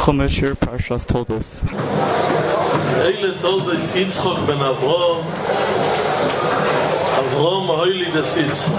Chumash here, Parshas told us. Eile told us Yitzchok ben Avrom. Avrom hoili des Yitzchok.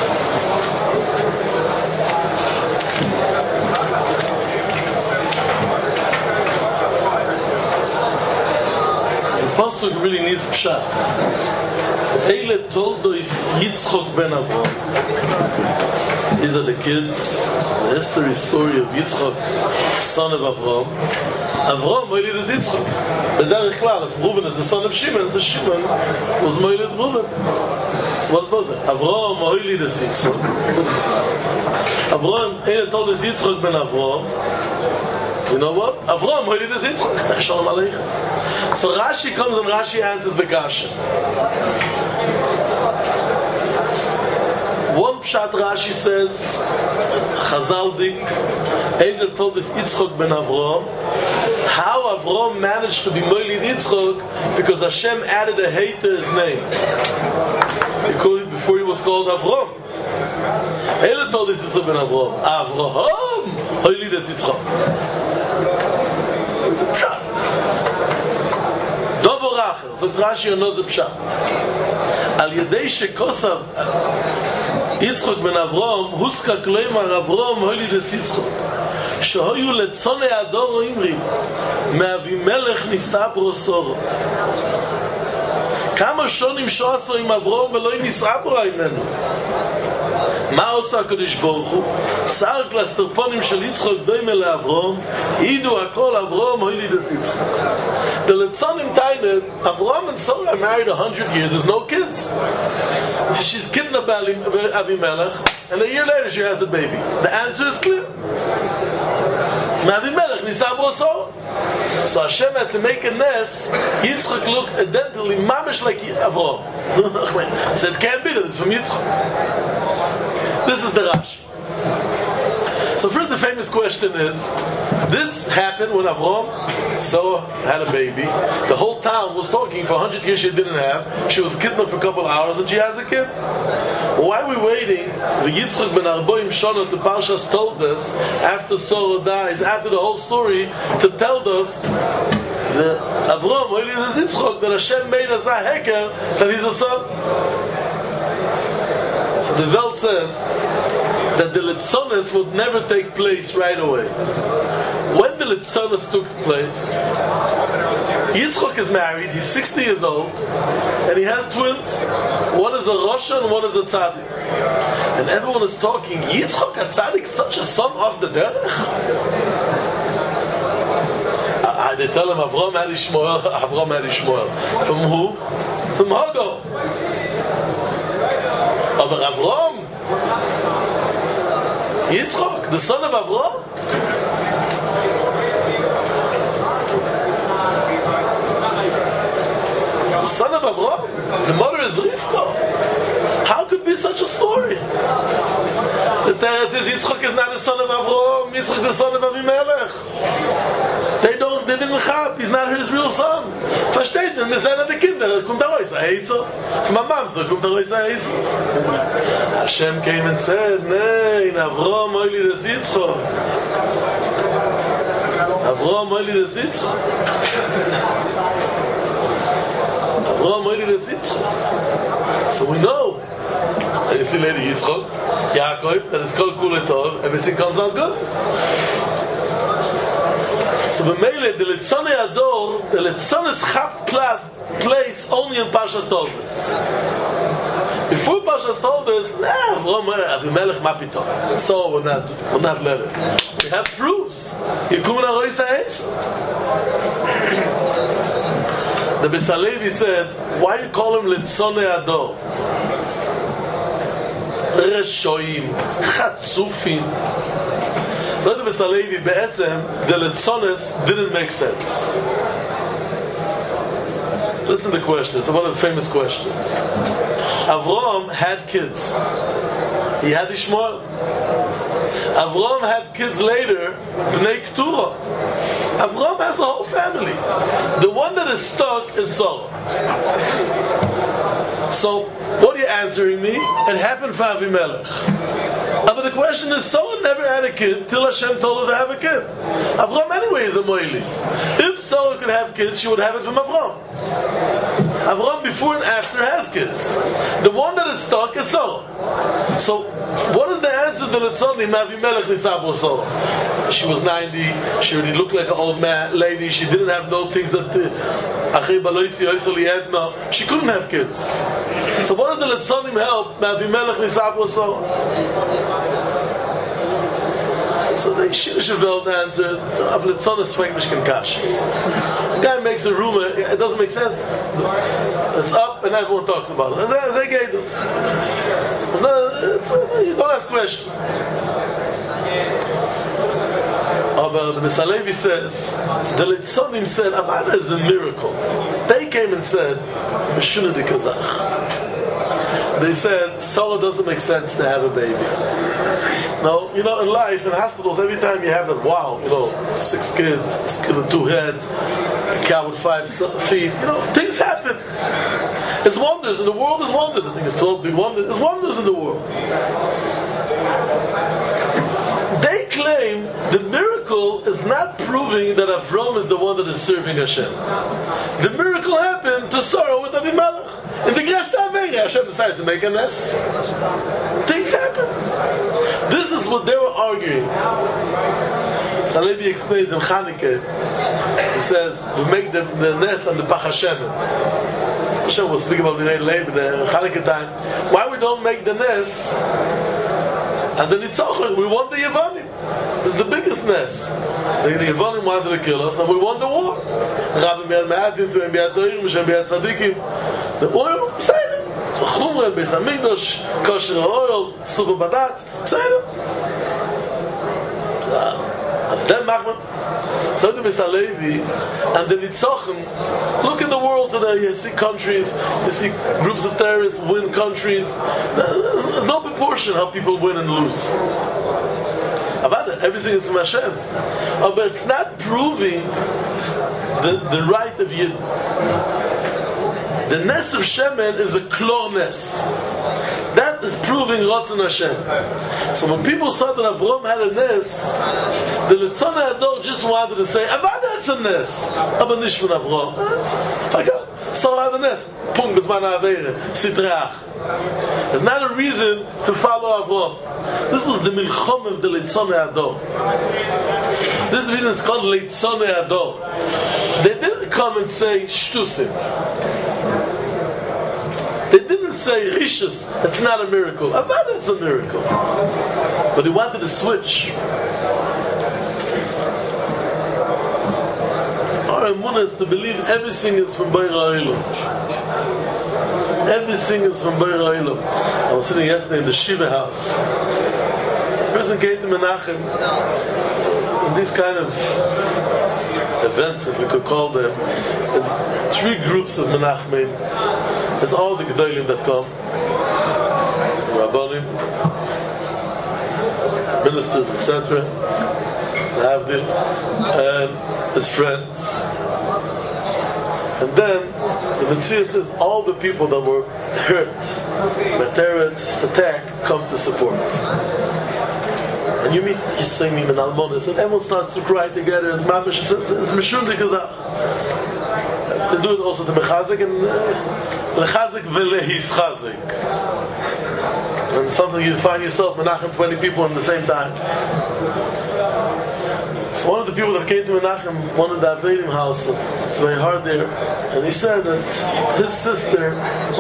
So the pasuk really needs pshat. Eile told us Yitzchok ben Avrom. These are the kids, the history story of Yitzchok, son of Avrom. Avrom moiled is Yitzchok. But then if Reuven is the son of Shimon, so Shimon was moiled Reuven. So what's about it? Avrom moiled is Yitzchok. Avrom, Eile told us Yitzchok ben Avrom. You know what? Avrom moiled is Yitzchok. Shalom Aleichem. So Rashi comes and Rashi answers the kasha. One pshat Rashi says, Chazaldik, Eile told us Yitzchok ben Avrom. How Avrom managed to be Moilid Yitzchok? Because Hashem added a hey to his name. Before he was called Avrom. Eile told us Yitzchok ben Avrom. Avraham Moilid is Yitzchok. It's a pshat. Dovo Rachel, so Rashi knows the pshat. Al Yedei Shekosav Yitzchok ben Avrom, Huska Kloimar Avrom hoili des Yitzchok. Shehoyu letzonei ador imrim, me'avimelech nisa brosoro. Kama shonim shoaso im Avrom velo nisa bro imenu. מה עושה הקדוש ברוך הוא? צער קלסטרפונים של יצחוק דומה לאברום, ידעו הכל אברום הוילי דס יצחוק. The Letzonim Tainet, Avram and Sarah are married 100 years, there's no kids. She's kidnapped by Avimelech, and a year later she has a baby. The answer is clear. Avimelech nisa brosoro. So Hashem had to make a nest. Yitzchak looked identically, mamish like Avram. So it can't be that it's from Yitzchak. This is the Rashi. So first the famous question is, this happened when Avram, Sarah had a baby. The whole town was talking for 100 years she didn't have. She was kidnapped for a couple of hours and she has a kid. Why are we waiting? The Yitzchak ben Arboim Shana to Parshas told us, after Sarah dies, after the whole story, to tell us the Avram, that Hashem made us a heker, that he's a son. So the Welt says that the Litzonis would never take place right away. When the Litzonis took place, Yitzchok is married, he's 60 years old, and he has twins. One is a Rosha and one is a Tzaddik. And everyone is talking, Yitzchok a Tzaddik, such a son of the Derech? They tell him, Avram had Ishmael, Avram had Ishmael. From who? From Hagar. Aber Avram, Yitzchok, the son of Avram, the son of Avram, the mother is Rivka. How could be such a story? The Teretz is Yitzchok is not the son of Avram, Yitzchok the son of Avimelech. They didn't have, he's not his real son. Versteht man, wir sind die Kinder, kommt da raus, Esau. Von meiner Mama, kommt da raus, Esau. Hashem came and said, nein, Avram hoili des Yitzchok. Avram hoili des Yitzchok. Avram hoili des Yitzchok. So we know. And you see later Yitzchok, Yaakov, that is called Kuletov, everything comes out good. So b'meile, the Litzonei Ador, the Litzonis Chapt place only in Parshas Toldos. Before Parshas Toldos, Avram, Avimelech, ma pitom. So we're not let it. We have proofs. Yikum Narois Ha'esov. The Besalevi said, why you call him Litzonei Ador? Reshoim, Chatzufim. The Besalevi, the Litzonis didn't make sense. Listen to the question. It's one of the famous questions. Avram had kids. He had Ishmael. Avram had kids later, Bnei Keturah. Avram has a whole family. The one that is stuck is Sarah. So, what are you answering me? It happened for Avimelech. But the question is, Sarah never had a kid till Hashem told her to have a kid. Avram anyway anyway is a moili. If Sarah could have kids, she would have it from Avram. Avram before and after has kids. The one that is stuck is Sarah. So, what is the answer to the Litzonim Avimelech Nisabo Sarah? She was 90, she already looked like an old lady, she didn't have no things that she couldn't have kids. So what does the Litzonim help Avimelech Nisabo Sarah? So the Shiveld answers, of Litzonis Fekmishkin Kashis. The guy makes a rumor, it doesn't make sense. It's up and everyone talks about it. They gave us. You don't ask questions. But the Misalevi says, the Litzonim said, Avada is a miracle. They came and said, Meshuna de Kazach. They said, Sarah doesn't make sense to have a baby. No, in life, in hospitals, every time you have that, 6 kids, this kid with 2 heads, a cow with 5 feet, things happen. There's wonders, and the world is wonders. I think it's 12 big wonders. There's wonders in the world. They claim the miracle is not proving that Avram is the one that is serving Hashem. The miracle happened to Sarah with Avimelech. In the Gresta Avega, Hashem decided to make a mess. Things happen. This is what they were arguing. Salevi explains in Chanukah, he says, we make the nest on the Pach Hashem. Hashem was speaking about Bnei Leib in the Chanukah time. Why we don't make the nest and the Nitzachon? We want the Yevanim. This is the biggest nest. The Yevanim wanted to kill us, and we won the war. The oil, Psayim. So Chumra, Beis HaMikdash, kosher oil, super badat, Psayim. Then Machman, so the Beis HaLevi, and the Nitzachon. Look in the world today, you see countries, you see groups of terrorists win countries. There's no proportion how people win and lose. Everything is from Hashem. But it's not proving the right of Yid. The Nes of Shemen is a Klor Nes. That is proving Ratzon Hashem. So when people saw that Avram had a Nes, the Litzonah Ador just wanted to say, Avada, it's a Nes. Aber nicht von Avram. Forget. So I have a Nes. Pung, Bisman Aveire. Sidrach. It's not a reason to follow Avram. This was the Milchom of the Litzonah Ador. This is the reason it's called Litzonah Ador. They didn't come and say, Shtusim. They didn't say Rishus, it's not a miracle. Avada, it's a miracle. But they wanted to switch. Our emunah is to believe everything is from Beir HaOlam. Everything is from Beir HaOlam. I was sitting yesterday in the Shiva house. A person came to Menachem. In these kind of events, if we could call them, there's 3 groups of Menachemim. It's all the Gedolim that come, Rabbanim, ministers, etc., Havdil, and his friends. And then the Metzia says all the people that were hurt by terrorist attack come to support. And you meet Yisraelim and Almonis, and everyone starts to cry together. It's mamish. It's mishun de kazach. They do it also to Mechazik and Lechazik v'lehischazik. And something you find yourself Menachem 20 people at the same time. So one of the people that came to Menachem wanted the Avedim house. It's very hard there, and he said that his sister,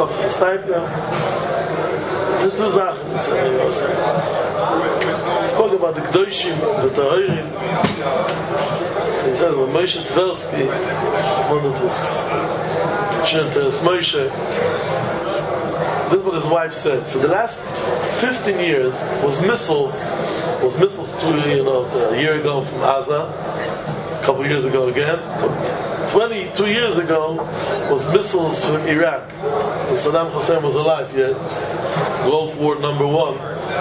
he spoke about the Kedoshim, the Tahirim. So he said when Moshe Tversky, one that was Shinteres Moshe, this is what his wife said. For the last 15 years was missiles 2 a year ago from Gaza, a couple of years ago again, but 22 years ago was missiles from Iraq. And Saddam Hussein was alive yet. Gulf War number 1.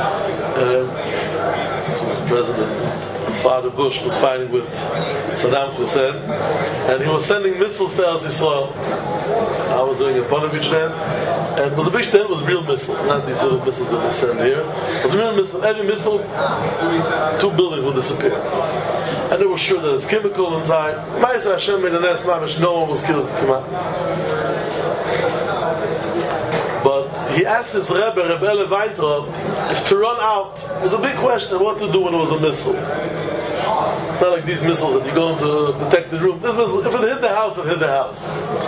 This was President Father Bush was fighting with Saddam Hussein, and he was sending missiles to Eretz Yisrael. I was doing a Ponovich then, and it was a big then was real missiles, not these little missiles that they send here. It was a real missile. Every missile, 2 buildings would disappear. And and they were sure that there's chemical inside. Ma'aseh Hashem made an es mamish, no one was killed. Come on. But he asked his Rebbe Ele Weintraub, if to run out was a big question, what to do when it was a missile. It's not like these missiles that you go to protect the room. This missile, if it hit the house, it hit the house.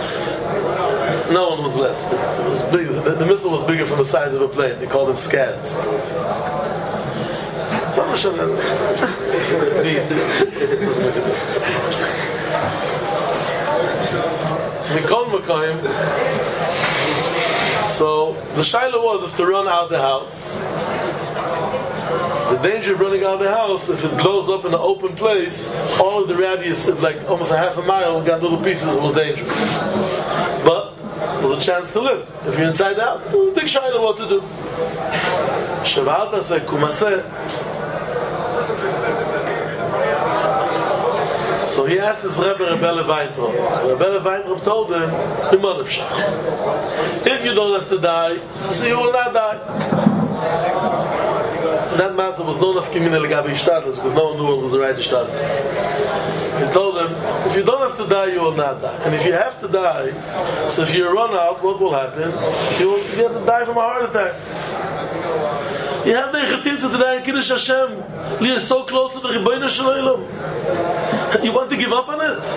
No one was left. It was big. The missile was bigger from the size of a plane. They called them scads. It doesn't make a difference. So the shaila was if to run out the house. The danger of running out of the house, if it blows up in an open place, all of the radius, like almost a half a mile, got little pieces, it was dangerous. But it was a chance to live. If you're inside out, big shaila what to do. Shavalta said, Kumaseh. So he asked his Rebbe Ele Weintraub. Rebbe Weintraub told him, if you don't have to die, so you will not die. That matter was no enough communal legabe ishtadlus because no one knew what was the right ishtadlus. He told him, if you don't have to die, you will not die. And if you have to die, so if you run out, what will happen? You have to die from a heart attack. You have the Echatim to die in Kiddush Hashem. You're so close to the Ribono Shel Olam. You want to give up on it?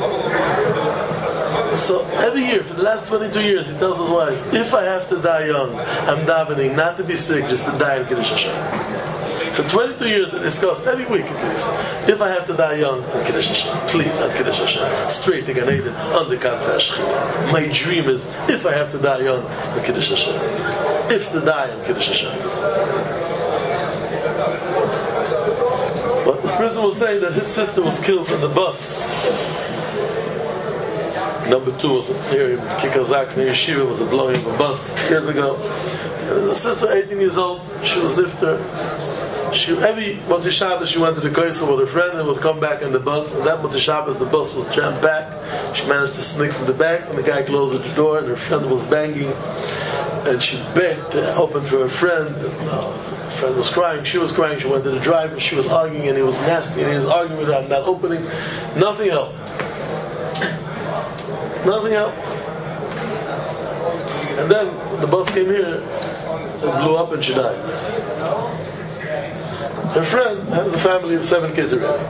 So every year, for the last 22 years, he tells his wife, if I have to die young, I'm davening not to be sick, just to die in Kiddush Hashem. For 22 years they discuss, every week at least, if I have to die young, in Kiddush Hashem, please, on Kiddush Hashem, straight to Gan Eden, under Kanfei HaShechina. My dream is, if I have to die young, in Kiddush Hashem. If to die, in Kiddush Hashem. But this person was saying that his sister was killed in the bus. Number 2 was here in Kikazak, near Yeshiva, was a blowing of a bus years ago. And there's a sister, 18 years old, she was lifter. Every Motzei Shabbos she went to the Koisel with her friend and would come back in the bus. And that Motzei Shabbos the bus was jammed back. She managed to sneak from the back and the guy closed the door and her friend was banging. And she begged to open for her friend. And, her friend was crying, she was crying, she went to the driver, she was arguing and he was nasty and he was arguing with her, I'm not opening. Nothing helped. Nothing helped. And then the bus came here, it blew up and she died. Her friend has a family of 7 kids already.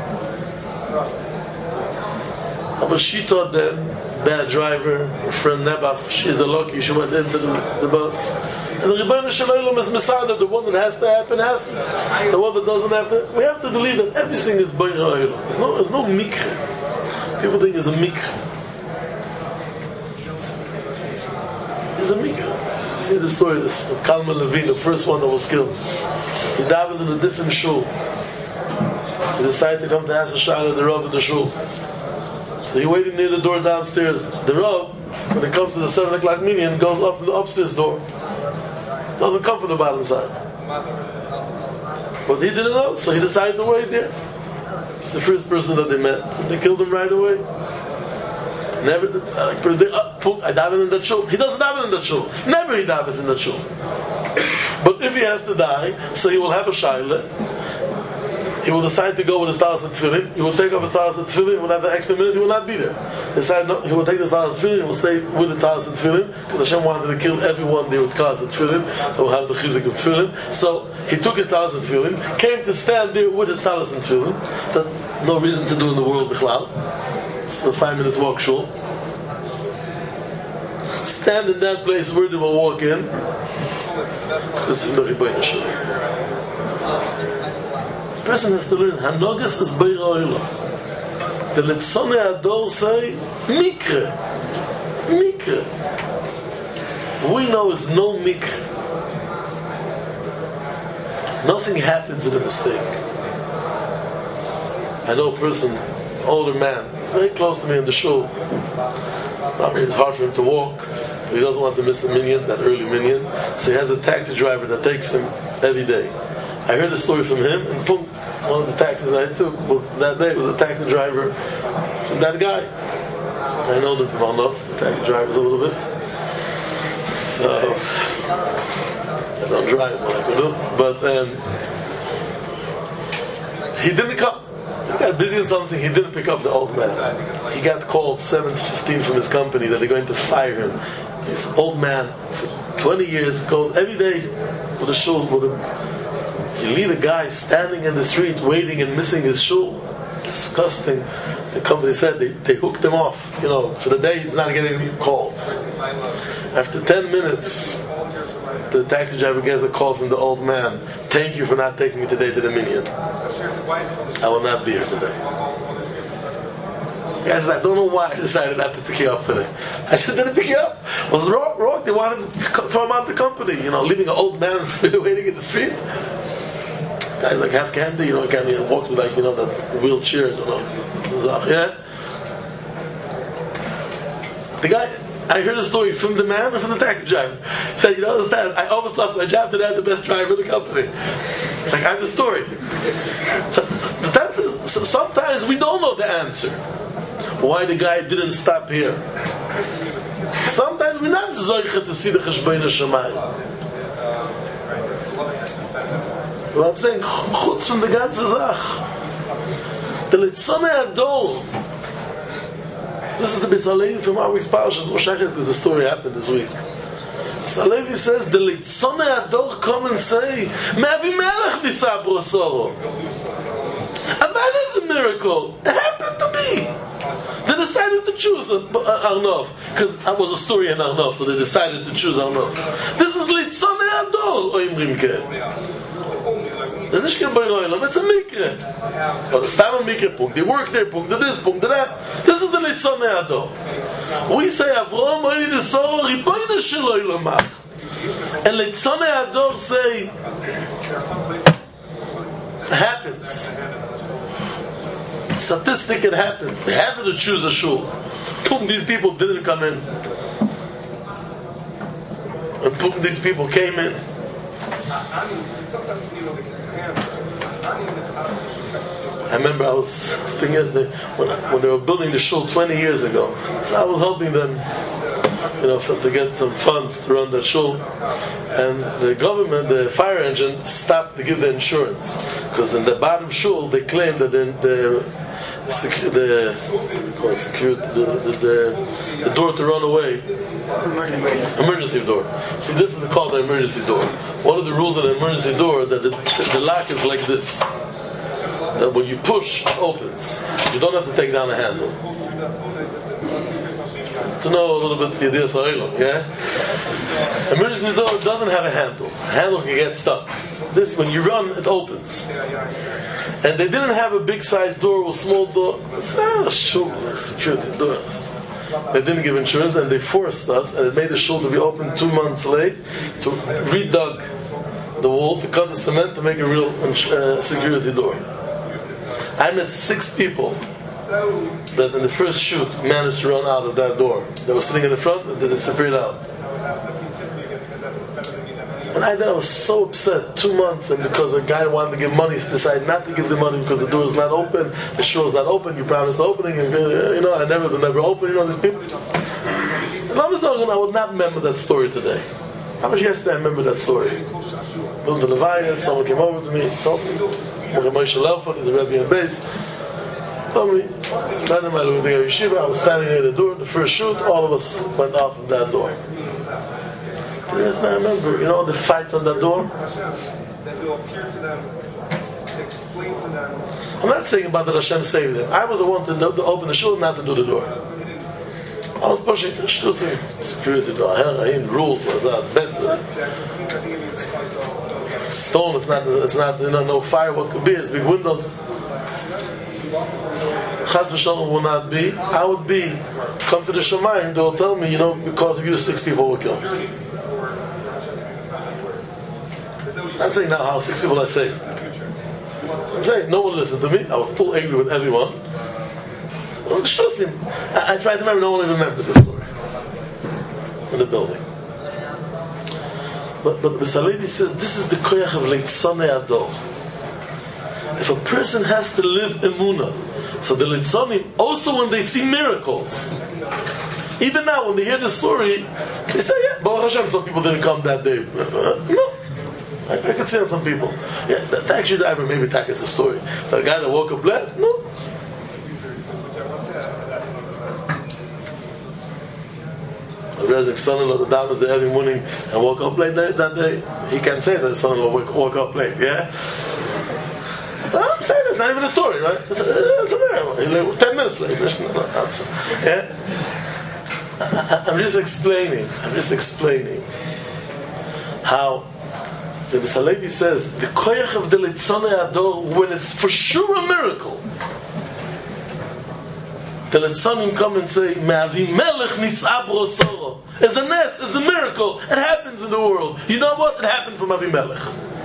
But she taught them, bad driver, her friend Nebach, she's the lucky, she went into the bus. And the Ribono Shel Olam is Messiah, the one that has to happen, has to. The one that doesn't have to. We have to believe that everything is Boirei Olam. There's no mikre. People think it's a mikre. It's a mikra. See the story of Kalman Levine, the first one that was killed. He davens in a different shul. He decided to come to ask a shayla the Rav at the shul. So he waited near the door downstairs. The Rav, when he comes to the 7 o'clock minyan, goes up from the upstairs door. Doesn't come from the bottom side. But he didn't know, so he decided to wait there. He's the first person that they met. They killed him right away. Never, I daven in that shul. He doesn't daven in that shul. Never he davens in that shul. But if he has to die, so he will have a shaila. He will decide to go with his talis and tefillin. He will take off his talis and tefillin. He will have the extra minute. He will not be there. He decided no, he will take his talis and tefillin. He will stay with the talis and tefillin because Hashem wanted to kill everyone there with talis and tefillin. That will have the chizik of tefillin. So he took his talis and tefillin, came to stand there with his talis and tefillin. That no reason to do in the world bichlal. It's a 5 minutes walk shul. Stand in that place where they will walk in. This is the Ribono Shel Olam. The person has to learn. Hanogas is Boirei Olam. The Litzonei Ador say mikre. Mikre. We know is no mikre. Nothing happens in a mistake. I know a person, older man, very close to me in the shul. I mean, it's hard for him to walk, but he doesn't want to miss the minyan, that early minyan. So he has a taxi driver that takes him every day. I heard a story from him, and boom, one of the taxis that I took that day was a taxi driver from that guy. I know them from enough, the taxi drivers a little bit. So I don't drive what I could do, but he didn't come. He got busy in something, he didn't pick up the old man. He got called 7:15 from his company that they're going to fire him. This old man, for 20 years, goes every day with a shul. You leave a guy standing in the street waiting and missing his shul. Disgusting. The company said they hooked him off. For the day he's not getting calls. After 10 minutes, the taxi driver gets a call from the old man. Thank you for not taking me today to the minyan. I will not be here today. The guy says, I don't know why I decided not to pick you up today. I just didn't pick you up. It was wrong. They wanted to throw him out of the company. Leaving an old man waiting in the street. Guys like half candy, candy walked with that wheelchair, yeah. The guy, I heard a story from the man and from the taxi driver. He said, understand, I almost lost my job today. I'm the best driver in the company. I have the story. So sometimes we don't know the answer. Why the guy didn't stop here. Sometimes we're not zoichet to see the cheshbon hashamayim. What I'm saying, chutz from the ganze Sach. The Litzonei Ador. This is the Beis Halevi from our week's parashas Moshechet, because the story happened this week. Beis Halevi says, the Litzonei Ador come and say, Me'avimelech Nisa Brosoro. And that is a miracle. It happened to be. They decided to choose Arnov, because that was a story in Arnov, so they decided to choose Arnov. This is Litzonei Ador, Oim Rimke. It's a mikre. But it's time a mikre, punkt. They work there, punkt to this, punkt to that. This is the Litzonei Ador. We say, Avrom, Oini Desoro, Riboyne Sheloi Lomach. And Litzonei Ador say, happens. Statistic, it happened. They had to choose a shul. These people didn't come in. And these people came in. I remember I was thinking yesterday when they were building the shul 20 years ago. So I was helping them, to get some funds to run the shul. And the government, the fire engine, stopped to give the insurance because in the bottom shul they claimed that the door to run away, emergency door. See, this is called the emergency door. One of the rules of the emergency door that the lock is like this. That when you push, it opens. You don't have to take down the handle. To know a little bit the idea of Sa'ilum, yeah? Emergency door doesn't have a handle. The handle can get stuck. This, when you run, it opens. And they didn't have a big size door or small door. Security doors. They didn't give insurance and they forced us, and it made the shul to be open 2 months late, to redug the wall, to cut the cement, to make a real security door. I met 6 people that in the first shoot managed to run out of that door. They were sitting in the front and they disappeared out. And I was so upset. 2 months, and because the guy wanted to give money, he decided not to give the money because the door is not open, the shul is not open, you promised the opening, and I never open, these people. And I would not remember that story today. How much yesterday I remember that story? Built the Levaya, someone came over to me, told me, Moshe Lelfot is a Rebbe in base. Told me, I was standing near the door, the first shoot, all of us went out from that door. I remember, the fights on that door. I'm not saying about that Hashem saved them. I was the one to open the shul, not to do the door. I was pushing the security door, rules, stone, it's not no fire, what could be, it's big windows. Chas v'shalom will not be. I would be, come to the Shemayim, they'll tell me, because of you 6 people were killed. I'm not saying now how 6 people are saved. I'm saying no one listened to me. I was full angry with everyone. I tried to remember, no one even remembers the story in the building. But the Beis Halevi says this is the koyach of Litzonei Ador. If a person has to live emunah, so the Litzonim also when they see miracles, even now when they hear the story, they say, yeah, Baruch Hashem, some people didn't come that day. No. I could see on some people. Yeah, the taxi driver, maybe that is a story. The guy that woke up late, no. Reznik's son-in-law, the damas there every morning and woke up late that day, he can say that his son-in-law woke up late, yeah? So I'm saying it's not even a story, right? It's a miracle. He late 10 minutes late. Yeah? I'm just explaining how the Misalevi says the koyach of the Litzonei Ador, when it's for sure a miracle, the Litzonim come and say Me'avi Melech Nis'abro Soro. It's a nes, it's a miracle. It happens in the world. You know what? It happened from Avi Melech.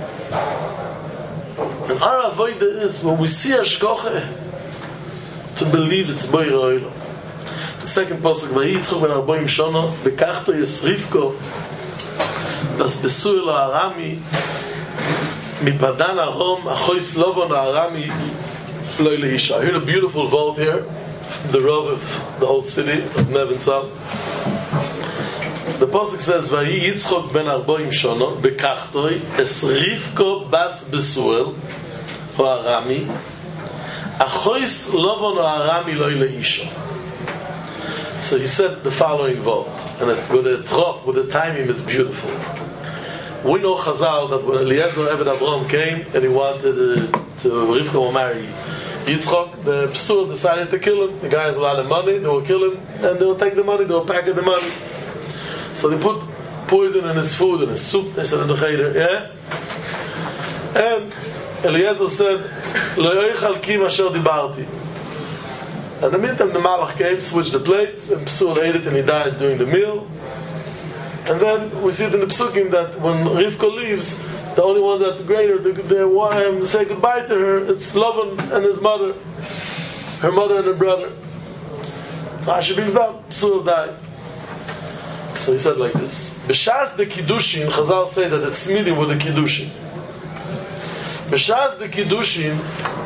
And our avodah is when we see Hashgacha to believe it's Boyer Oilo. The second pasuk, Vayitzchok ben 40 shana bekachto Yisrivko bas besur lo Arami mipadan Aram achois lovon Arami lo leisha. I heard a beautiful vault here, the Rav of the whole city of Nevin Sal. The pasuk says, Vayitzchok ben 40 shana bekachto Yisrivko bas besur lo Arami achois lovon Arami lo leisha. So he said the following vote, and with the timing is beautiful. We know Chazal that when Eliezer Eved Avraham came and he wanted to Rivka will marry Yitzchok, the Psur decided to kill him. The guy has a lot of money, they will kill him, and they will take the money, they will packet the money. So they put poison in his food, in his soup, they said in the cheder, yeah? And Eliezer said, Lo yoichal ki masher dibarti. And in the meantime, the Malach came, switched the plates, and Psur ate it, and he died during the meal. And then we see it in the Psukim that when Rivka leaves, the only one that greater, they want him to say goodbye to her, it's Lavan and his mother, her mother and her brother. Rashi brings down, Psur died. So he said like this: B'shas the Kiddushin, Chazal say that it's meeting with the Kiddushin. B'shas the Kiddushin,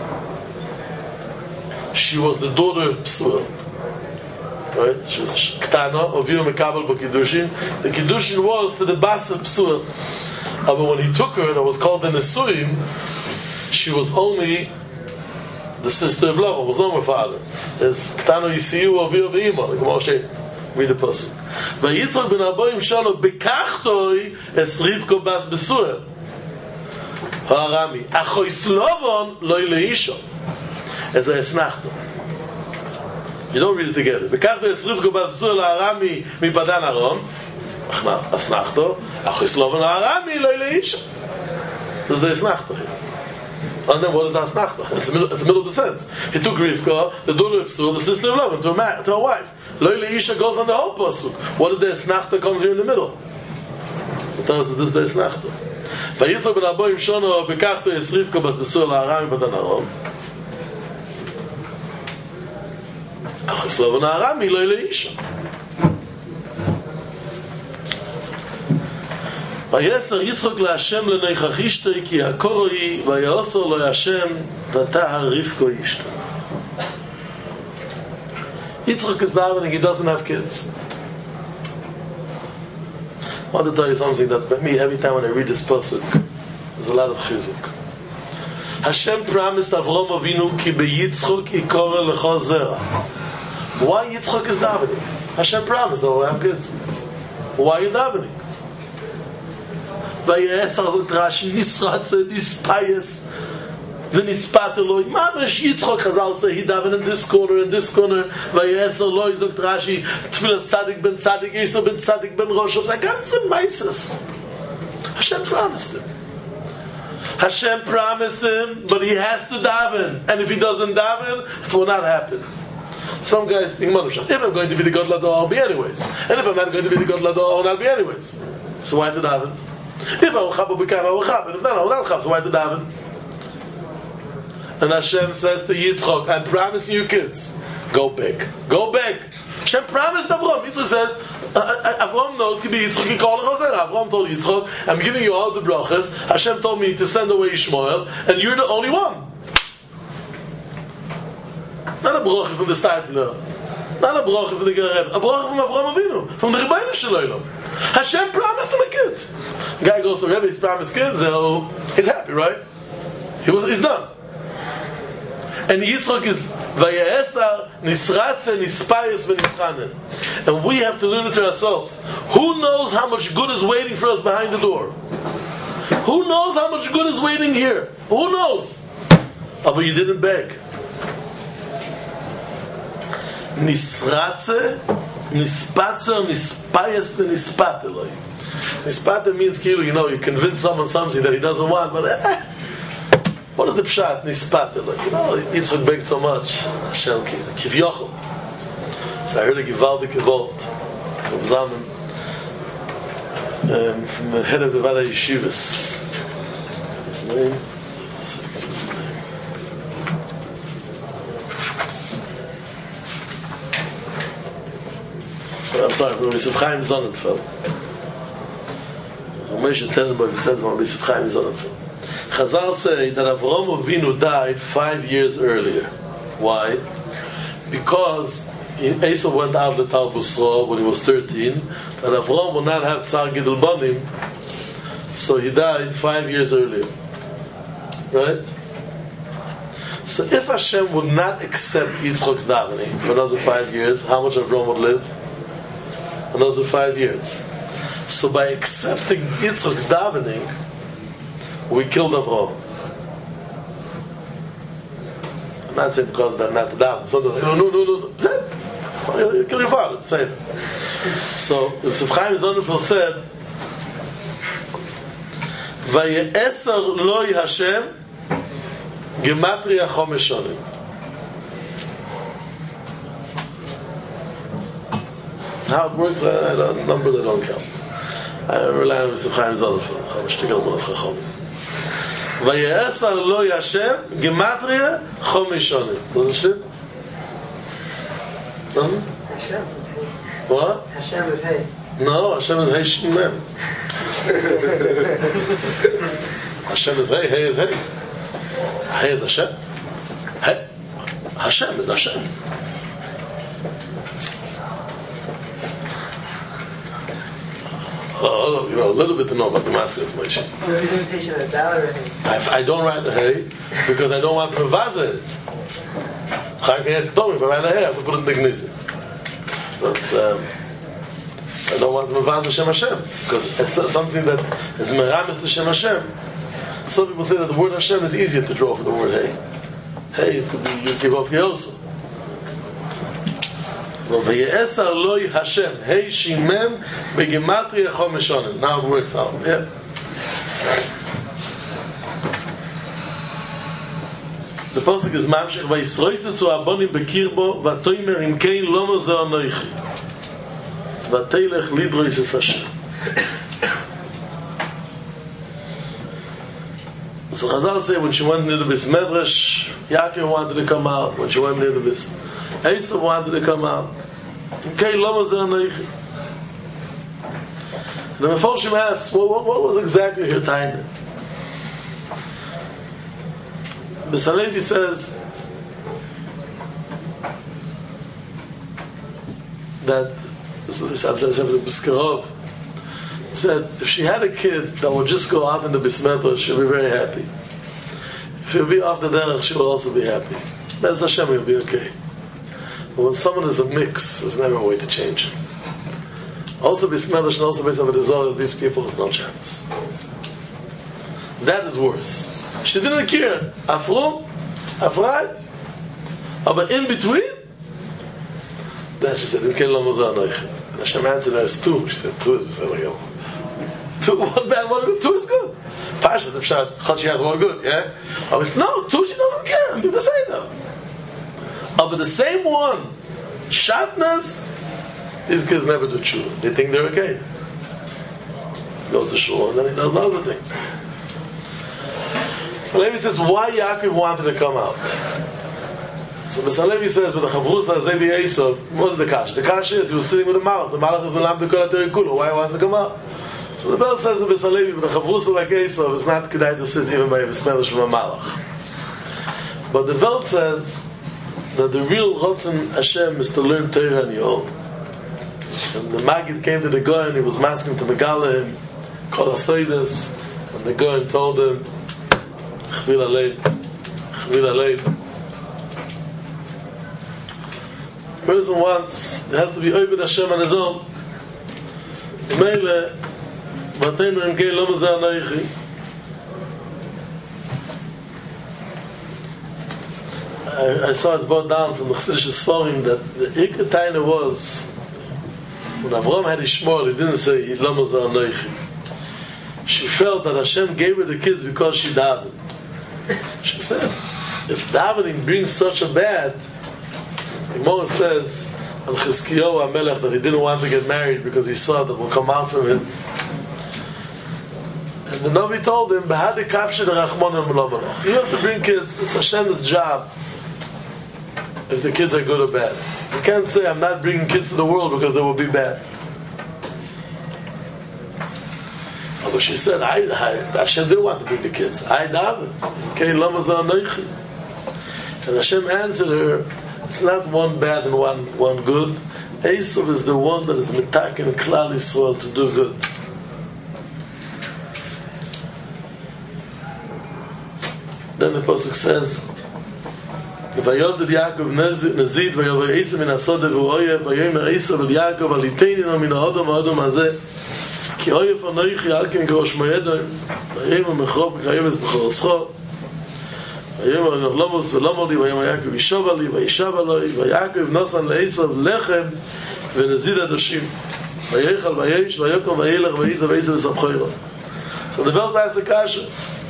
she was the daughter of Psur. Right? She was Ktana, Ovir Mekabel B'Kiddushin. The Kiddushin was to the Bas of Psur. But when he took her, that was called the Nesuim, she was only the sister of Lavan, was not her father. It's Ktana Yisiu Ovir V'Ima, like Moshe. Read the pasuk. Vayitzchok ben 40 shana bekachtoi es Rivka bas Besuel. Ha'arami. Achois Lavan lo leisha. As a esnachto. You don't read it together. Bekachto es Rivka bas Besuel ha'arami mi padan Aram. Esnachto. Achois Lavan ha'arami lo leisha. This is the esnachto here. And then what is the esnachto? It's the middle of the sentence. He took Rivka, the daughter of Besuel, the sister of Lavan, to a wife. Lo leisha goes on the whole pasuk. What did the esnachto comes here in the middle? It tells us this is the esnachto. Vayitzchok ben 40 shana bekachto es Rivka bas Besuel ha'arami padan Aram. Achos Lavan ha'arami lo leisha. Vayeser Yitzchok leHashem leneichach ishtoi ki hakoroi vayosor lo Hashem v'tahar Rivko ishto. Yitzchok is davening, he doesn't have kids. I want to tell you something that me, every time when I read this pasuk, there's a lot of chizuk. Hashem promised Avram Avinu ki beYitzchok ikora lecho zera. Why Yitzchok is davening? Hashem promised that we'll have kids. Why are you davening? Vayeser zot Rashi nisratze nispayes v'nispat Eloi. Mamash Yitzchok Chazal say he davened in this corner, Vayeser Eloi zot Rashi Tfilas Tzadik ben Tzadik Yisro ben Tzadik ben Rosh. It's a ganze meises. Hashem promised him. Hashem promised him, but he has to daven. And if he doesn't daven, it will not happen. Some guys think, if I'm going to be the God Lador, I'll be anyways. And if I'm not going to be the God Lador, I'll be anyways. So why to daven? If I will chab, I will chab. And if not, I will not chab. So why to daven? And Hashem says to Yitzchok, I'm promising you kids, go big. Go big. Hashem promised Avram. Yitzchok says, Avram knows to be Yitzchok and call it. Avram told Yitzchok, I'm giving you all the brachas. Hashem told me to send away Ishmael, and you're the only one. Not a bracha from the Stipler. Not a bracha from the Gereb. A bracha from Avram Avinu. From the Rebbeinu Shalom. Hashem promised him a kid. The guy goes to the Rebbe, he's promised kids, so he's happy, right? He's done. And Yitzchok is Vaye'esar nisratze nispayes v'nischanen. And we have to learn it to ourselves. Who knows how much good is waiting for us behind the door? Who knows how much good is waiting here? Who knows? Oh, but you didn't beg. Nisratze, nispatze, nispayes v'nispateloi. Nispate means kilu, you convince someone something that he doesn't want, but what is the pshat? Nispateloi. Yitzchak begged so much. Hashem kivyochel. So I heard a gewaltige Wort from Zaman, from the head of the Vada Yeshivas. His name? I'm sorry, from Rabbi Chaim Sonnenfeld. Moshe Tenenbaum said from Rabbi Chaim Sonnenfeld. Chazal say that Avraham Avinu died 5 years earlier. Why? Because Esau went out of the Tal Busra when he was 13, and Avraham would not have Tzar Gidul Banim, so he died 5 years earlier. Right? So if Hashem would not accept Yitzchak's davening for another 5 years, how much Avraham would live? Another 5 years. So by accepting Yitzchak's davening, we killed Avraham. I'm not saying because they're not the davening. So no. You kill your father. Say it. So Yosef Chaim Sonnenfeld said, "Vaye'esar loi Hashem gematria chomesh shonim." How it works, numbers I don't count. I rely on Yosef Chaim Sonnenfeld. Vaye'esar loi Hashem gematria chomesh shonim. Doesn't it stimmt? Doesn't? Hashem. What? Hashem is Hey. No, Hashem is Hey Shin Mem. Hashem is Hey, Hey is Hey. Hey is Hashem. Hey. Hashem is Hashem. Oh, a little bit to know about the Damascus, Moshe. Representation of dollar. I don't write the Hey because I don't want to mevaze it. Chaim Kanievsky told me if I write the Hey, I have to put it in the Gnizim. But I don't want to mevaze Hashem Hashem because it's something that is meramis to Shem Hashem. Some people say that the word Hashem is easier to draw from the word Hey. Hey could be Yud also. Well, Vaye'esar loi Hashem Hey Shimem begematria chomesh shonim. Now it works out. Yeah. The pasuk is mamshich vayisroitzu zu abonim bekirbo vatoimer im kein lomo ze anoichi vatelech libro is Hashem. So Chazal say when she went near the Beis Medrash, Yaakov wanted to come out. When she went near the Beis Esav wanted to come out. Im kein lomo ze anoichi. The Meforshim asks, what was exactly her time? Besalevi says that this is what the Sab says in Biskarov. He said if she had a kid that would just go out in the Beis Medrash, she'll be very happy. If he'll be off the derech, she will also be happy. Bez Hashem, he'll be okay. But when someone is a mix, there's never a way to change it. Also Beis Medrash and also Beis Avodah, these people, there's no chance. That is worse. She didn't care. Afrom, Afrai, but in between, then she said, "Imken lo moza anoichi." And Hashem answered her as 2. She said, 2 is beseder. 2, one bad, one good. 2 is good. Pasha, the pshat, chad she has one good, yeah? But no, 2 she doesn't care. And people say that. But the same one, shatnas, these kids never do tshuva. They think they're okay. He goes to shul and then he does other things. So Levi says, why Yaakov wanted to come out? So Levi says, but the Chavrusa Zevi Esau, what's the kash? The kash is he was sitting with the Malach. The Malach is Melam B'Kol HaTorah. Why he wants to come out? So the Bell says to Levi, but the Chavrusa like Esau is not kedai to sit even by a Bismillah from a Malach. But the Welt says that the real Chotzon Hashem is to learn Torah on your own. And the Maggid came to the Goyen, he was masking to Megala him, Kol HaSoides, and the Goyen told him, Chvil Alein, person wants, it has to be over Hashem on his own. Meile, Vatenu Imkei Lo Mazeh Anoichi. I saw it's brought down from the Chassidish Sforim that the Ikar Taina was, when Avram had Ishmael, he didn't say Lo Mazeh Anoichi. She felt that Hashem gave her the kids because she davened. She said, if davening brings such a bad, the Gemara says on Chizkiyahu HaMelech that he didn't want to get married because he saw that will come out from him. And the Navi told him, "Behadi kapshe derachmonim lo malach." You have to bring kids. It's Hashem's job. If the kids are good or bad, you can't say, "I'm not bringing kids to the world because they will be bad." But she said, Hashem didn't want to bring the kids. I daven. And Hashem answered her, it's not one bad and one good. Esav is the one that is mitaken Klal Yisrael to do good. Then the Pasuk says, Vayozid Yaakov Nazid Vayover Esav min Asodeh V'oyev Vayomer Esav El Yaakov Aliteini no min ha'odom hazeh כי אויף הנויכי על כן גרוש מוידו ויאמר מחרוב כיומס בחורסכו ויאמר נבלמוס ולמודי ויאמר יעקב ישוב עלי וישב עלי ויעקב נוסן לעשב לחם ונזיד אדושים ויאכל ויש ויקום וילך וייזה וייזה וסבחוירו. So the Belt asked the Kasha,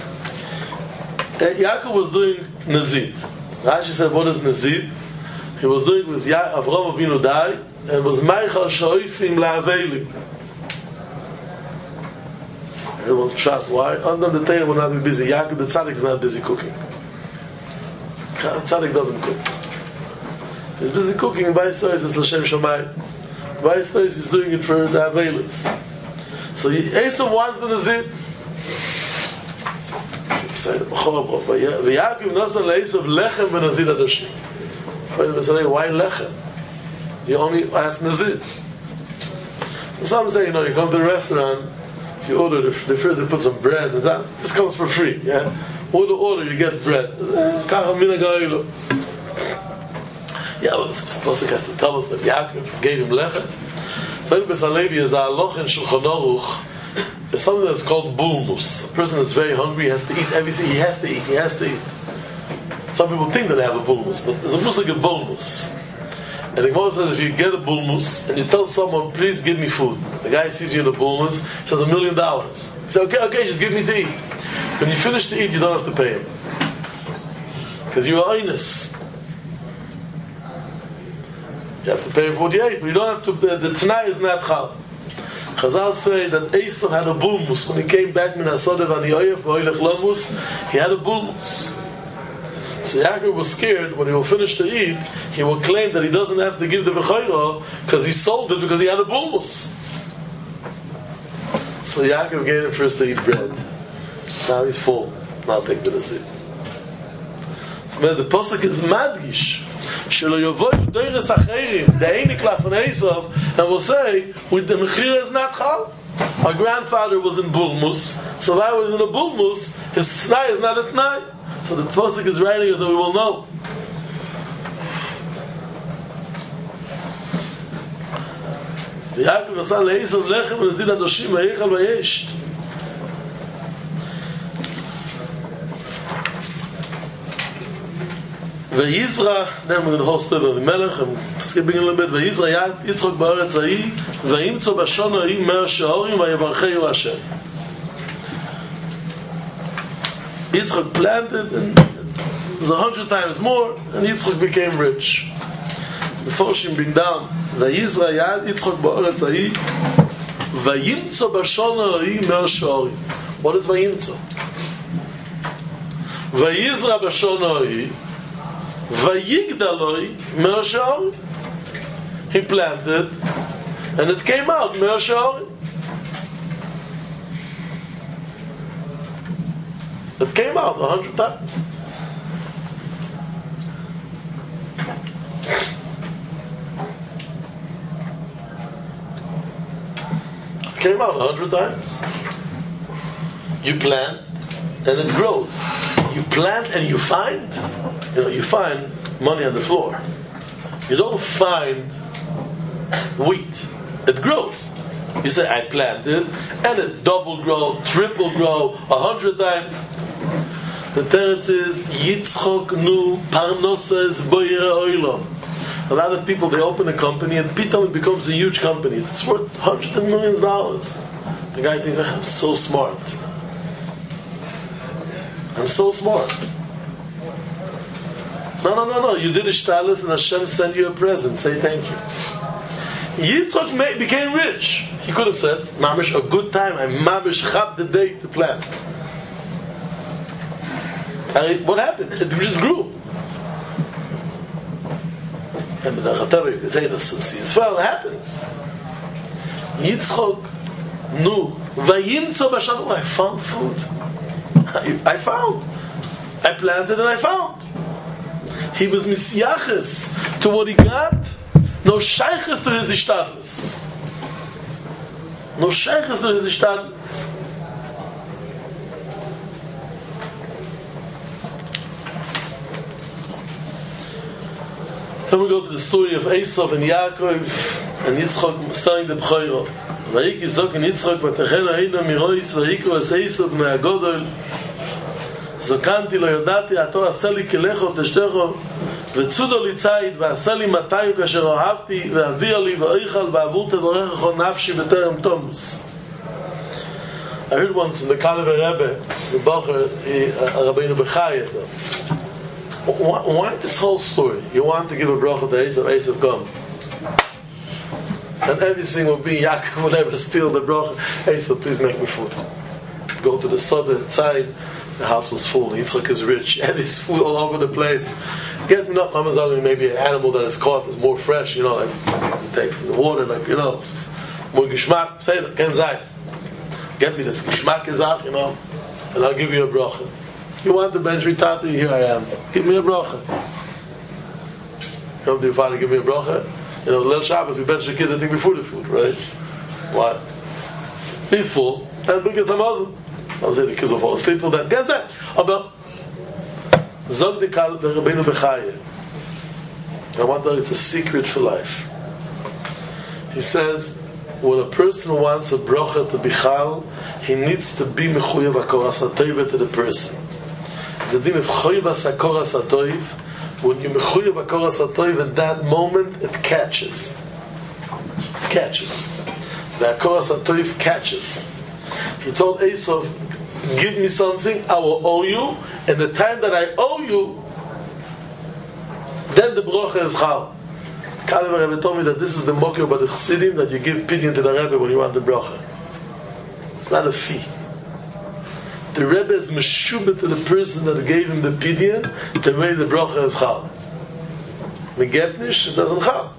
Yaakov was doing Nazid. Rashi said, what is Nazid? He was doing with Avraham Avinu died and was Meichal Shoisim La'avelim. Everyone's pshat. Why? Under the Torah will not be busy. Yaakov the tzaddik is not busy cooking. Tzaddik doesn't cook. He's busy cooking. Vaystois is l'shem Shamayim. Vaystois is doing it for the availance. So Esav wants the Nazid. V'Yaakov nosan le'Esav lechem v'Nazid adoshim. Why lechem? You only ask Nazid. Some say, you come to the restaurant. You order the first they put some bread and that this comes for free, yeah. Order you get bread. Yeah, but supposed to has to tell us that Yaakov gave him lechem. So Besalevi is a loch in Shulchan Aruch. There's something that's called bulmus. A person that's very hungry has to eat everything. He has to eat. Some people think that they have a bulmus, but it's almost like a bulmus. And the Gemara says if you get a bulmus and you tell someone, please give me food. The guy sees you in a bulmus, he says $1 million. He says, okay, just give me to eat. When you finish to eat, you don't have to pay him. Because you are honest. You have to pay him for what you ate, but you don't have to, the t'nai is not chal. Chazal say that Esav had a bulmus. When he came back, min hasodev ani oyef v'oylech lomus, he had a bulmus. So Yaakov was scared when he will finish to eat, he will claim that he doesn't have to give the Bechayra because he sold it because he had a bulmus. So Yaakov gave him first to eat bread. Now he's full. Now take the Nazid. So the Pasuk is Madgish. Shelo yovoy doires acherim, the Einikla from Esav, and will say, with the Mechira is not chal. Our grandfather was in Bulmus, so if I was in a Bulmus, his T'nai is not a T'nai. So the Pasuk is writing as though we will know. Yaakov nasan le'Esav lechem v'nazid adoshim v'yechal v'yesht. V'yizra, then we're going to host over Avimelech, I'm skipping a little bit. V'yizra Yitzchok ba'aretz ha'ih v'yimtzo b'shon ha'ih mer she'orim v'yevarcheyu Hashem. Yitzchak planted and there's 100 times more and Yitzchak became rich. The Foshim bring down Vayizra Yad Yitzchak ba'aretz ha'ih vayimtzo b'shon ha'ih mer she'orim. What is vayimtzo? Vayizra b'shon ha'ih vayigdaloi mer she'orim. He planted and it came out mer she'orim. It came out 100 times. It came out 100 times. You plant and it grows. You plant and you find. You find money on the floor. You don't find wheat. It grows. You say, I planted, and it double grow, triple grow, 100 times. The teretz is, Yitzchok nu parnosas boyer oilo. A lot of people, they open a company, and Pitam it becomes a huge company. It's worth hundreds of millions of dollars. The guy thinks, I'm so smart. I'm so smart. No. You did a shtalis and Hashem sent you a present. Say thank you. Yitzchak became rich. He could have said, Mamish, a good time. I Mamish chap the day to plant. What happened? It just grew. And the Chatav, you can say that some seeds fell. It happens. Yitzchak, vayimtzo b'shavu. I found food. I found. I planted and I found. He was misyaches to what he got. No shayches to his ishtadlis. No shayches to his ishtadlis. Then we go to the story of Esav and Yaakov and Yitzchak selling the B'chayro. Vayik Yizok and Yitzchak v'techena heina mirois vayikro es Esav me'agodol זקנתי לא ידעתי, עתו עשה לי כלכו תשתכו וצודו לי ציד ועשה לי 200 כאשר אוהבתי ואביא לי ואיכל בעבור תבורך כל נפשי בטרם תומוס. I heard once from the Kalever Rebbe, the Bacher, Rabbeinu Bechaya. Why this whole story? You want to give a bracha to Esav come. And everything will be, Yaakov will never steal the bracha. Esav, please make me food. Go to the Soda, Tzayid. The house was full. Yitzchak is rich. And there's food all over the place. Get not Amazon, maybe an animal that is caught is more fresh, like you take from the water, more geschmack. Say that, ken sein. Get me this geschmack izach, and I'll give you a bracha. You want the bench tati? Here I am. Give me a bracha. Come to your father, give me a bracha. Little Shabbos, we bench the kids, I think, before the food, right? What? Be full, and bring us a muzzle. I was saying the kids will fall asleep till then. Get that. Aber Zog de Kal Rabbeinu Bechaya. I wonder, it's a secret for life. He says, when a person wants a bracha to be chal, he needs to be mechuyev hakoras hatoiv to the person. Zadim if choyvas hakoras hatoiv, when you mechuyev hakoras hatoiv, at that moment it catches. It catches. The hakoras hatoiv catches. He told Esav, give me something, I will owe you, and the time that I owe you, then the bracha is chal. Kalev Rebbe told me that this is the mokir by the Chassidim, that you give pidyon to the Rebbe when you want the bracha. It's not a fee. The Rebbe is meshubah to the person that gave him the pidyon, the way the bracha is chal. Megetnish, it doesn't chal.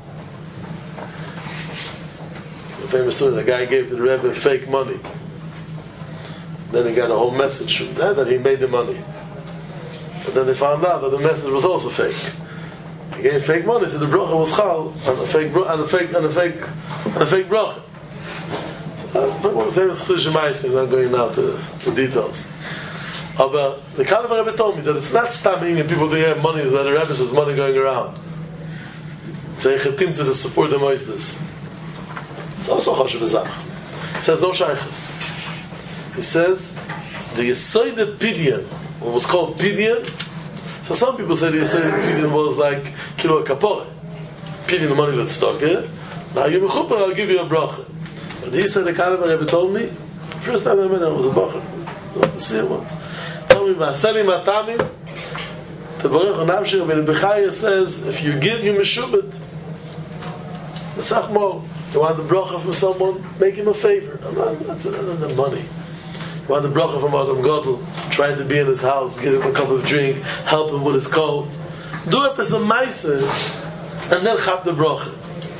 The famous story, the guy gave the Rebbe fake money. Then he got a whole message from that he made the money. But then they found out that the message was also fake. He gave fake money, so the bracha was chal and a fake bracha. One of the famous Chassidus Ma'asim, I'm going now to details. But the Kalev Rebbe told me that it's not stamming and people think have money, is that the Rebbe says money going around. It's a chetim to support the moistus. It's also chashuv ezach. He says no shaychus. He says the Yesod of Pidyon, what was called Pidyon. So some people say the Yesod of Pidyon was like kilo kapore. Pidyon the money let's talk. Now you mechuper, I'll give you a bracha. But he said the Kalev Rebbe told me, the first time I met him was a bracha. I want to see it once. Told me Vaseli Matamim. The Baruch Hanavshir Ben Bechaya says if you give you meshubet. The Sachmor. You want the bracha from someone, make him a favor. That's the money. You want the bracha from Adam Gadol, trying to be in his house, give him a cup of drink, help him with his coat. Do it as a meiser, and then chap the bracha.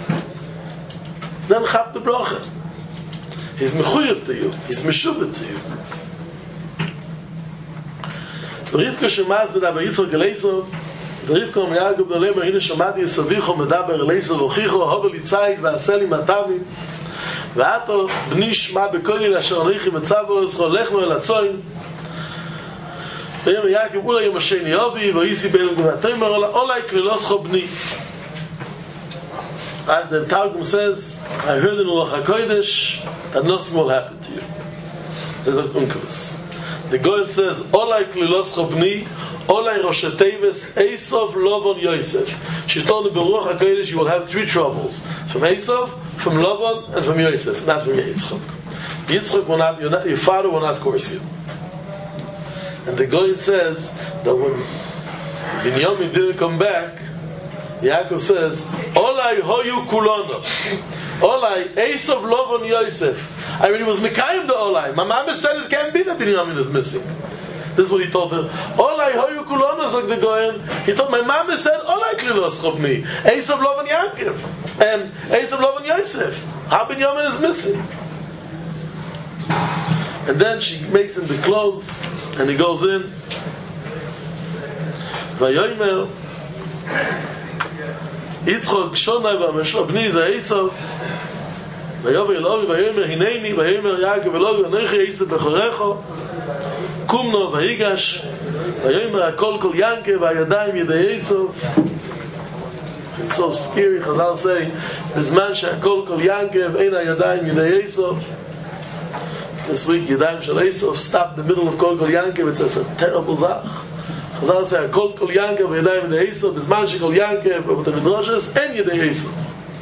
Then chap the bracha. He's mechuyev to you. He's meshubet to you. Rivka shemaz b'daber Yitzchak Elisov. ורבקה ומיעקב נעלם הנה שמעתי סביחו מדבר אליסו וכיחו הובל יצייד ועשה לי מטבים ועתו בני שמע בקולי לאשר הניחי מצבו הולכנו אל הצוין ויום יעקב אולי יום השני אובי ואיסי בין גבעתו אמר לה אולי כללוסכו בני the Targum says, I heard in Ruach HaKodesh that nothing will happen to you. Says Unkelus. The Goel says, Olai klilos chobni, Olai rosheteves, Esav, Lovon, Yosef. She told him, Ruach HaKodesh, you will have 3 troubles. From Esav, from Lovon, and from Yosef, not from Yitzchak. Yitzchak will not, your father will not curse you. And the Goel says that when Binyamin didn't come back, Yaakov says, Olai hoyu kulona. Olai, Esav, Lovon, Yosef. I mean, he was Mikayim the Olai. My mama said it can't be that Binyamin is missing. This is what he told her. Olai hoyu kulona, like the Goyen. He told my mama said, Olai klilos chobni. Esav, Lovon, Yaakov. And Esav, Lovon, Yosef. How Binyamin is missing? And then she makes him the clothes, and he goes in. Vayomer. Yitzchok shonai v'ameshlo b'ni ze Esav vayover Elohi vayomer hineni vayomer Yaakov Elohi anochi Esav bechorecho kumno vayigash vayomer hakol kol Yankev vayadayim yedei Esav. It's so scary. Chazal say b'zman she'hakol kol Yankev ein hayadayim yedei Esav. This week Yadayim shel Esav stopped the middle of kol Yankev. It's a terrible zach. Chazal say, "Kol kol Yankev v'yadayim yedei Esav, b'zman shekol Yankev with the midrashes and yedei Esav."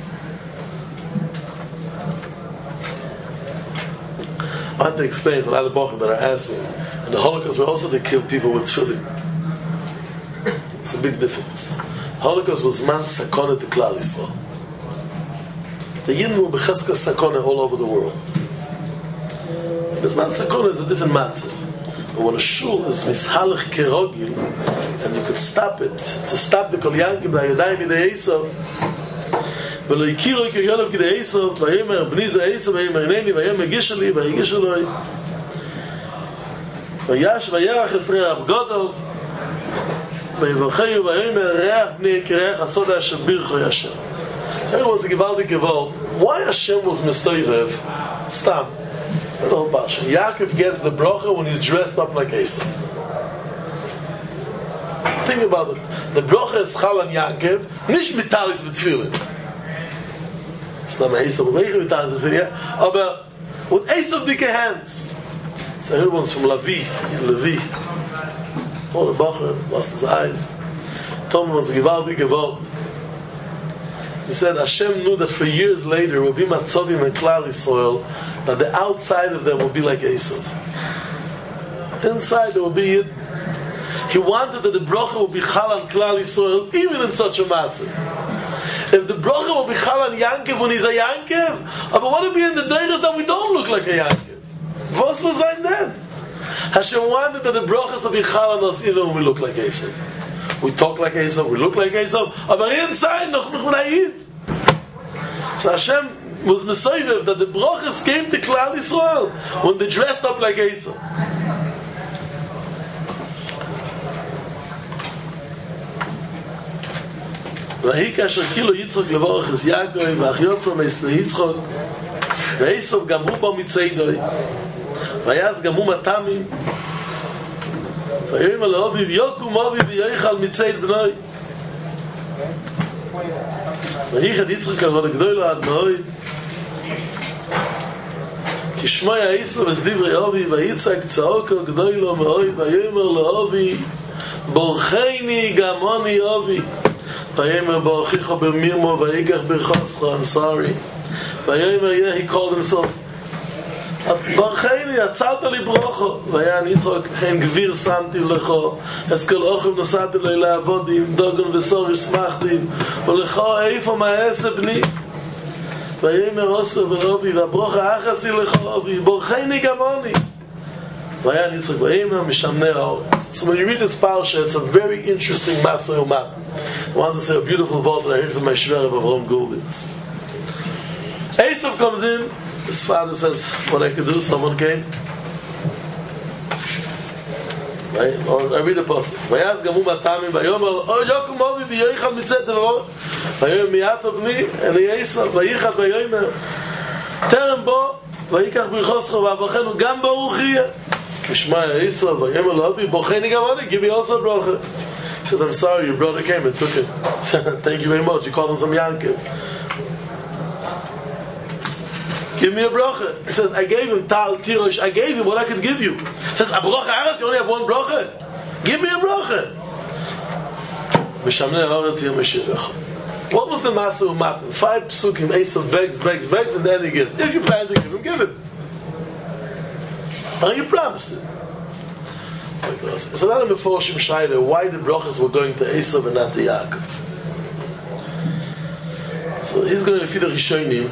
I want to explain for a lot of bochum that are asking. In the Holocaust, where also they killed people with tefillin. It's a big difference. Holocaust was man sakona to Klal Yisrael. The Yidden were b'cheska sakona all over the world. B'zman sakona is a different matzah. But when a shul is mishalach kerogil, and you could stop it, to stop the kol yankim v'yadayim yedei Esav, v'lo yikiru ki yolav kidei Esav, v'yemer b'ni ze Esav, v'yemer hineni, v'yemer gishali, v'yigish eloi, v'yash v'yerach esrei abgodov, v'yivocheyu v'yemer reach b'ni kireach asoda asher bircho Hashem. So everyone wants to give all the gewalt. Why Hashem was mesoivev? Stam. Yaakov gets the bracha when he's dressed up like Esav. Think about it. The bracha is chal on Yaakov, nicht mitalis with tefillin. It's not Esav was eichel mitalis with tefillin, but with Esav dike hands. So I heard once from Levi. Oh, the bacher lost his eyes. Told me once givaldi gewalt. He said Hashem knew that for years later will be Matzovim and Klal Yisrael, that the outside of them will be like Esav. Inside there will be it. He wanted that the bracha will be Chal on Klal Yisrael, even in such a matzah. If the bracha will be Chal on Yankev when he's a Yankev, but what will be in the days that we don't look like a Yankev? Was was sein then? Hashem wanted that the brachas will be Chal on us even when we look like Esav. We talk like Esav, we look like Esav, but inside noch nayid. So Hashem was mesoivev that the brachas came to Klal Yisrael when they dressed up like Esav. Vahi kasher kilo Yitzchak levorach es Yaakov v'achyotzor meispe Yitzchak ve'Esav gam hu bo mitzeidoi vayaz gam hu matamim vayomer le'oviv yokum oviv v'yoichal mitzeid b'noi vayichad Yitzchak arod gdoilo ad moed kishmoy ha'Esav es divrei oviv vayitzak tza'oko gdoilo moed vayomer le'oviv borcheini gamoni oviv Vayomer ba'achicha b'mirmo vayigach b'chascha. I'm sorry. Vayomer, yeah, he called himself. Barcheini, atzalta li brocho. Vayan Yitzchak, hen gvir samtiv lecho. Eskel ochim nosati lo ila'avodim. Dogon v'sor yismachtiv. Ulecho eifo ma'ese b'ni. Vayomer oso v'rovi. V'abrocha achasi lecho ovi. Borcheini gamoni. Vayan Yitzchak, vayomer mishamnei ha'oretz. So when you read this parsha, it's a very interesting Masay Umat. I want to say a beautiful word that I heard from my Shver Avram Gurvitz. Esav comes in. His father says, "What I could do?" Someone came. Right? I read the passage. Vayaz gamu matami vayomer o yokum ovi v'yoichal mitzet devaro vayomer miyato b'ni and Esav vayichal vayomer terem bo vayikach b'choscho v'avachenu gam baruch yeh kishma Esav vayomer lovi bocheni gamoni give me also bracha. He says, I'm sorry, your brother came and took it. Thank you very much. You called him some Yankev. Give me a bracha. He says, I gave him tal tirosh. I gave him what I could give you. He says, a bracha aras. You only have one bracha. Give me a bracha. What was the Masa Umat? 5 psukim, Esav begs, and then he gives. If you plan to give him. And you promised it. It's another Meforshim Shaila. Why the brachas were going to Esav and not to Yaakov? So he's going to feed the Rishonim.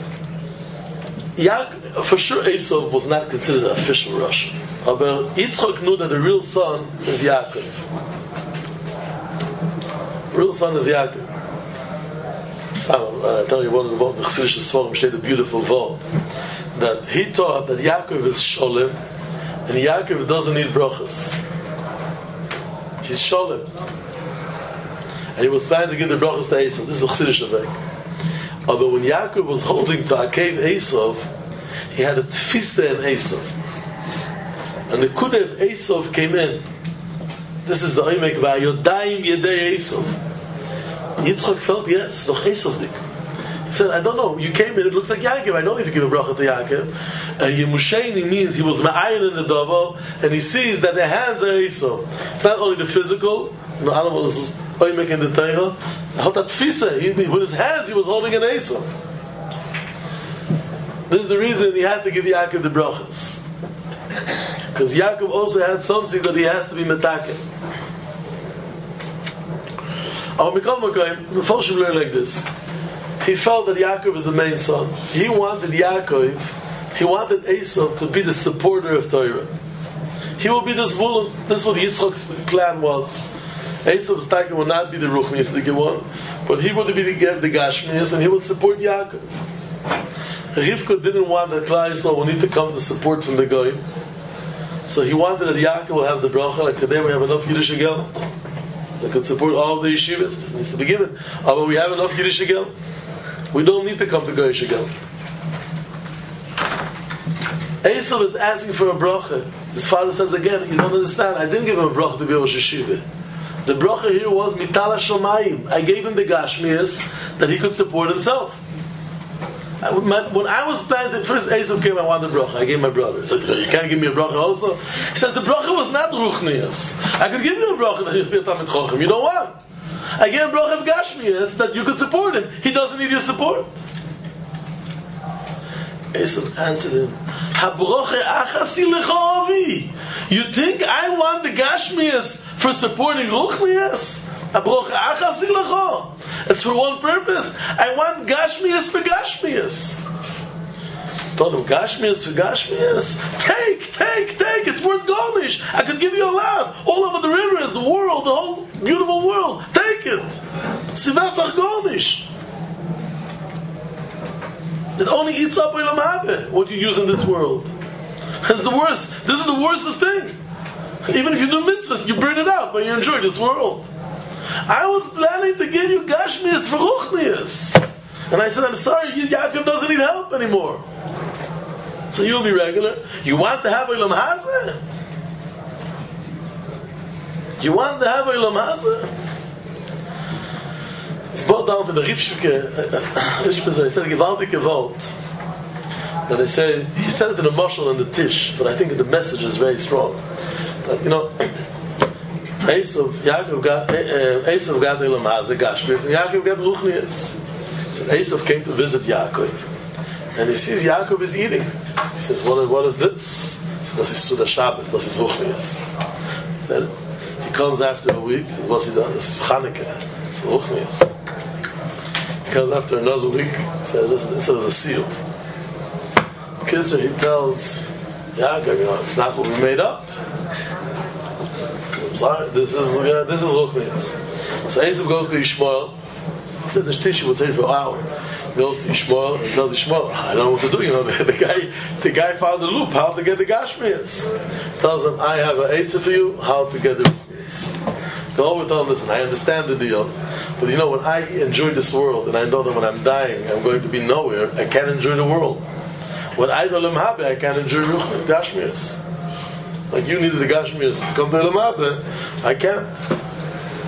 For sure, Esav was not considered an official Russian. But Yitzchak knew that the real son is Yaakov. Real son is Yaakov. I tell you one of the Vort, the Chassidish Sforim stated a beautiful Vort, that he taught that Yaakov is Sholem, and Yaakov doesn't need brachas. He's Sholem. And he was planning to give the brachas to Esav. This is the Chassidish Avek. But when Yaakov was holding to Akev Esav, he had a tfisa in Esav. And the Kudev Esav came in. This is the Oimek Va'yodayim Yedei Esav. Yitzchak felt, yes, doch Esav dik. He said, I don't know, you came in, it looks like Yaakov, I don't need to give a bracha to Yaakov. Yemusheni means he was ma'ayin in the davar, and he sees that the hands are Esav. It's not only the physical, you know, animal is Oimek in the Torah, with his hands he was holding an Esav. This is the reason he had to give Yaakov the brachas. Because Yaakov also had something that he has to be metaken. Our Mikol Makayim, the Foshim learned like this. He felt that Yaakov is the main son. He wanted Esav to be the supporter of Torah. He will be the Zvulun. This is what Yitzchak's plan was. Esav's Taka would not be the Ruchniistic one, but he would be the Gashmias, and he would support Yaakov. Rivka didn't want that Klal Yisrael will need to come to support from the Goyim. So he wanted that Yaakov will have the bracha. Like today we have enough Yiddish Geld that could support all of the yeshivas. This needs to be given. But we have enough Yiddish Geld. We don't need to come to Goyish Geld. Esav is asking for a bracha. His father says again, you don't understand. I didn't give him a bracha to be Rosh Yeshiva. The bracha here was mitala shomayim. I gave him the gashmias that he could support himself. When I was planning, first Esav came, I wanted a bracha. I gave my brother. He said, you can't give me a bracha also? He says, the bracha was not ruchnias. I could give you a bracha that you'll be a Talmid Chochem. You don't want. I gave him a bracha of gashmias that you could support him. He doesn't need your support. Esav answered him, ha-bracha achasi lecha avi. You think I want the gashmias for supporting ruchnias? Ha-bracha achasi lecha. It's for one purpose. I want gashmias for gashmias. Told him, gashmias for gashmias? Take. It's worth garnish. I could give you a lot. All over the rivers, the world, the whole beautiful world. Take it. Sivatzach garnish. It only eats up Olam Haba, what you use in this world. It's the worst. This is the worstest thing. Even if you do mitzvahs, you burn it out, but you enjoy this world. I was planning to give you gashmias for ruchnias. And I said, I'm sorry, Yaakov doesn't need help anymore. So you'll be regular. You want to have Olam Hazeh? You want to have Olam Hazeh? It's brought down from the Rivshke. He said a gewaltige Wort. That they say, he said it in a mashal on the Tish, but I think the message is very strong. That, you know, Esav got Olam Hazeh, Gashmias, and Yaakov got Ruchnias. So Esav came to visit Yaakov, and he sees Yaakov is eating. He says, what is this? He says, this is Suda Shabbos, this is Ruchnias. He comes after a week, what's he done? This is Chanukah, it's Ruchnias. He comes after another week, he says, this is a seal. Kitzer, he tells Yaakov, you know, it's not what we made up. I'm sorry, this is Ruchnias. So Esav goes to Yishmael. He said the tissue would say for an hour. He goes to Yishmael and tells Yishmael, I don't know what to do. You know, the guy found the loop how to get the Gashmias. Tells him, I have an eitzah for you how to get the Ruchnias. The Over told him, listen, I understand the deal, but you know, when I enjoy this world and I know that when I'm dying I'm going to be nowhere, I can't enjoy the world. When I do Olam Haba, I can't enjoy Ruchnias, Gashmias. Like you needed the Gashmias to come to Olam Haba, I can't.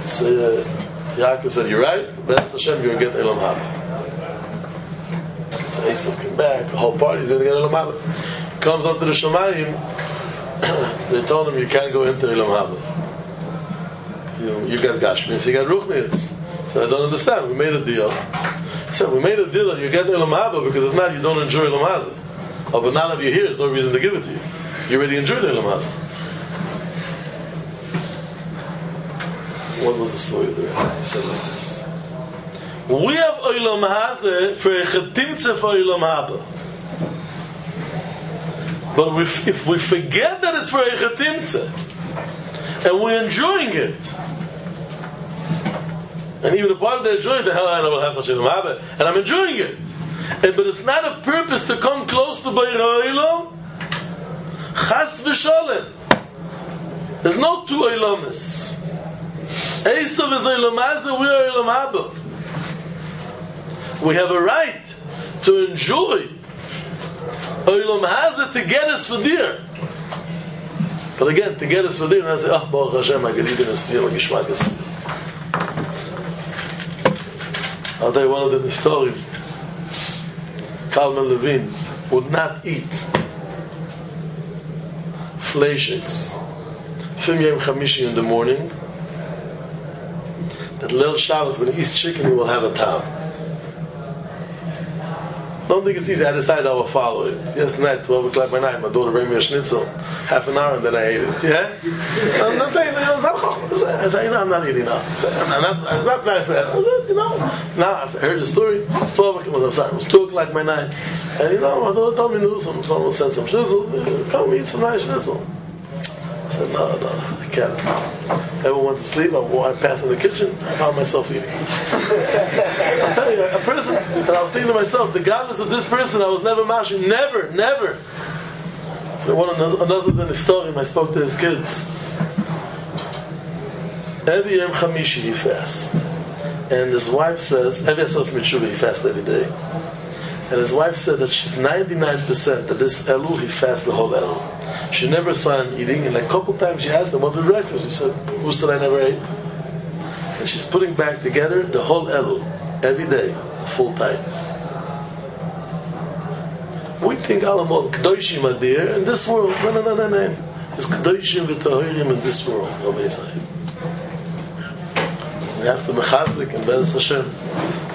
So Yaakov said, you're right, B'ez Hashem, you're going to get Olam Haba. So Esav came back, the whole party's going to get Olam Haba. He comes up to the Shemayim, they told him you can't go into Olam Haba. You got Gashmias, you got Ruchnias. So I don't understand, we made a deal. He said, we made a deal that you get Olam Haba because if not, you don't enjoy Olam Hazeh. Oh, but now that you're here, there's no reason to give it to you. You already enjoyed Olam Hazeh. What was the story of the Rebbe? He said like this. We have Olam Hazeh for a chetimtze for Olam Haba. But if we forget that it's for a chetimtze, and we're enjoying it, and even a part of the enjoying the hell I will have such Olam Haba, and I'm enjoying it. But it's not a purpose to come close to Beirei Olam. Chas v'sholem. There's no two Olamis. Esav is Olam Hazeh, we are Olam Haba. We have a right to enjoy Olam Hazeh to get us for dear. But again, to get us for dear, and I say, Baruch Hashem, I get even a siyam, Gishmak Yisrael. I'll tell you one of the story. Kalman Levin would not eat fleishiks from Yom Chamishi in the morning. That Leil Shabbos, when he eats chicken, he will have a tam. Don't think it's easy. I decided I will follow it. Yesterday night, 12 o'clock at night, my daughter brought me a schnitzel, half an hour, and then I ate it. Yeah? I'm not saying, I said, I'm not eating now. I was not planning for that. I said, now I heard the story. It was 12 o'clock, I'm sorry, it was 2 o'clock my night. And my daughter told me to do someone sent some schnitzel. Come eat some nice schnitzel. I said, no, I can't. Everyone went to sleep. I passed in the kitchen. I found myself eating. I'm telling you, a person, and I was thinking to myself, the godless of this person, I was never mashing. Never. Another than the story, I spoke to his kids. Every Yom Chamishi he fast. And his wife says, every Asas Mitshuva he fast every day. And his wife said that she's 99% that this Elul he fast the whole Elul. She never saw him eating, and a couple times she asked him what was breakfast. He said, who said I never ate? And she's putting back together the whole Elul every day, full times. We think Alamol Kedoshim are there in this world. No. It's Kedoshim v'Tahirim in this world. We have to mechazik and Bez Hashem.